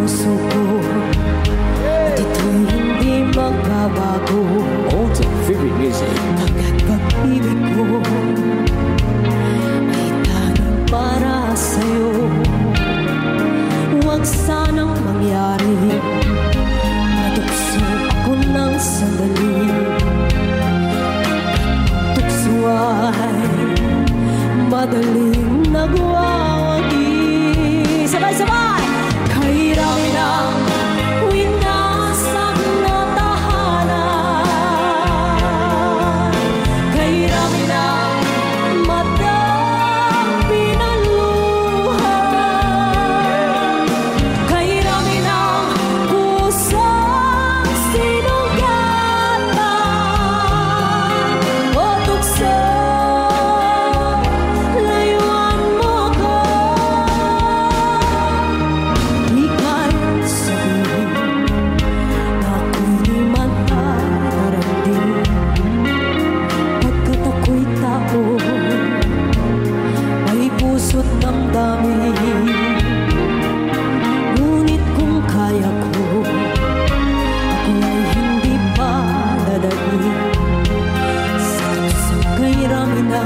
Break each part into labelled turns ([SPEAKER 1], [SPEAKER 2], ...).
[SPEAKER 1] puso ko at ito'y hindi magbabago.
[SPEAKER 2] All-time favorite music.
[SPEAKER 1] Pagkat pag-ibig ko ay tanging para sa'yo. Huwag sanang mangyari matukso ako ng sandali. Tukso ay madaling nagwawagi. Sabay-sabay! Kay rami ng winasak na tahanan, kay rami ng matang pinaluhan, kay rami ng kusang sinugatan. O tukso, layuan mo ako. Di kaya sabihin na ako'y di matarating, pagkat ako'y tao, may puso't damdamin. Ngunit kung kaya ko, ako ay hindi pa dadaig sa tuksong kay rami na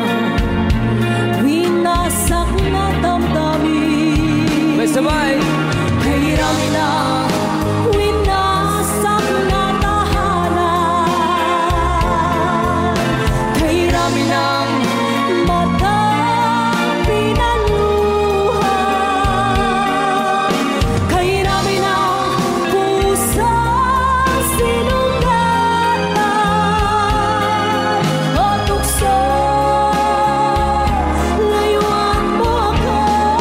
[SPEAKER 1] winasak na damdamin.
[SPEAKER 2] May sabay.
[SPEAKER 1] Kay rami na winasak na tahanan, kay rami ng matang pinaluhan, kay rami ng pusang sinugatan. O tukso, layuan mo ako.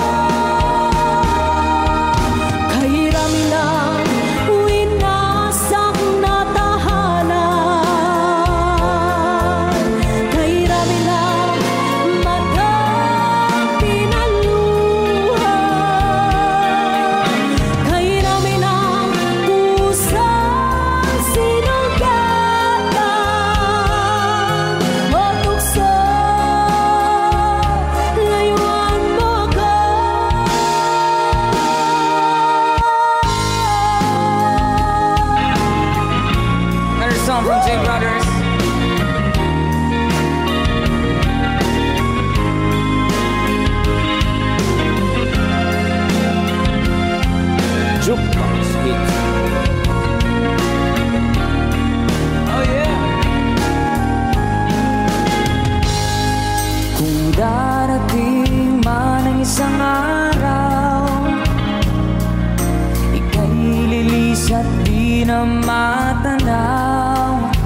[SPEAKER 1] Kay rami ng winasak na tahanan, kay rami ng matang pinaluhan, kay rami ng pusang sinugatan. O tukso, layuan mo ako.
[SPEAKER 2] Another song from J Brothers. Jukebox hit. Oh yeah. Kung darating man ang isang araw, ika'y lilis at di na matanaw,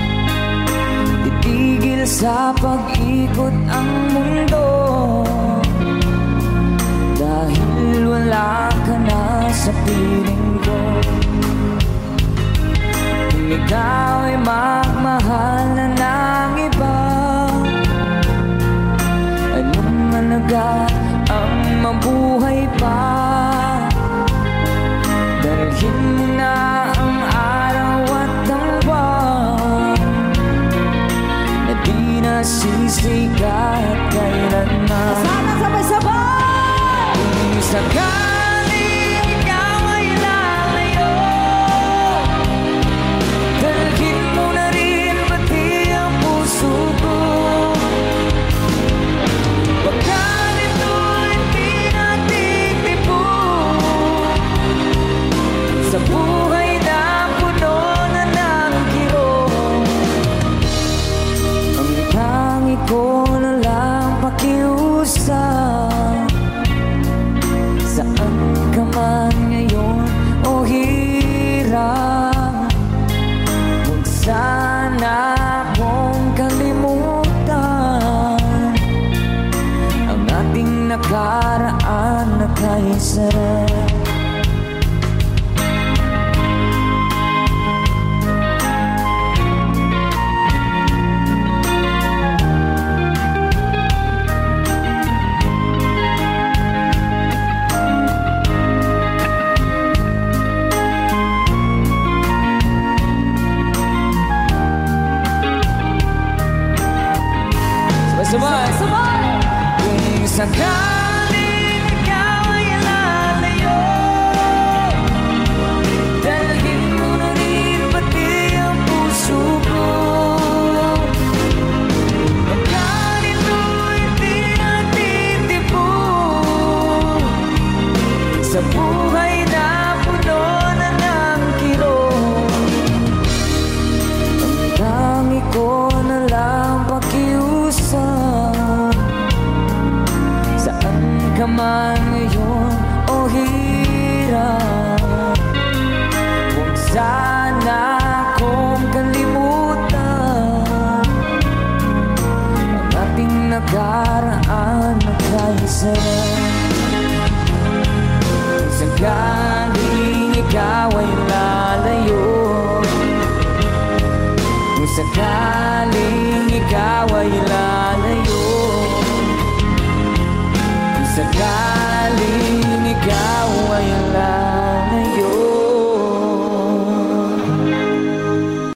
[SPEAKER 2] titigil sa pag-ikot ang mundo, dahil wala ka na sa piling ko. Kung ikaw ay magmahal na ng iba, anong halaga ang mabuhay pa? Dalhin mo na ang araw at ang buwan, na di nasisikat kailanman.
[SPEAKER 1] Sana sabay-sabay!
[SPEAKER 2] Kung sakaling ikaw ay lalayo, dalhin mo na rin pati ang puso ko. Baka nito'y di natin tibok sa buhay na puno na ng kirot. Ang tangi ko na lang pakiusap, saan ka man ngayon o hirap, huwag sana akong kalimutan ang ating nakaraan na kay sarap. Sabay! Kung sakaling ikaw ay lalayo, sa buhay na puno na ng kirot. Ang tangi ko na lang pakiusap, saan ka man ngayon o hirap. Kung sana akong kalimutan ang ating nakaraan na kaisa. Sakaling ikaw ay lalayo, kung sakaling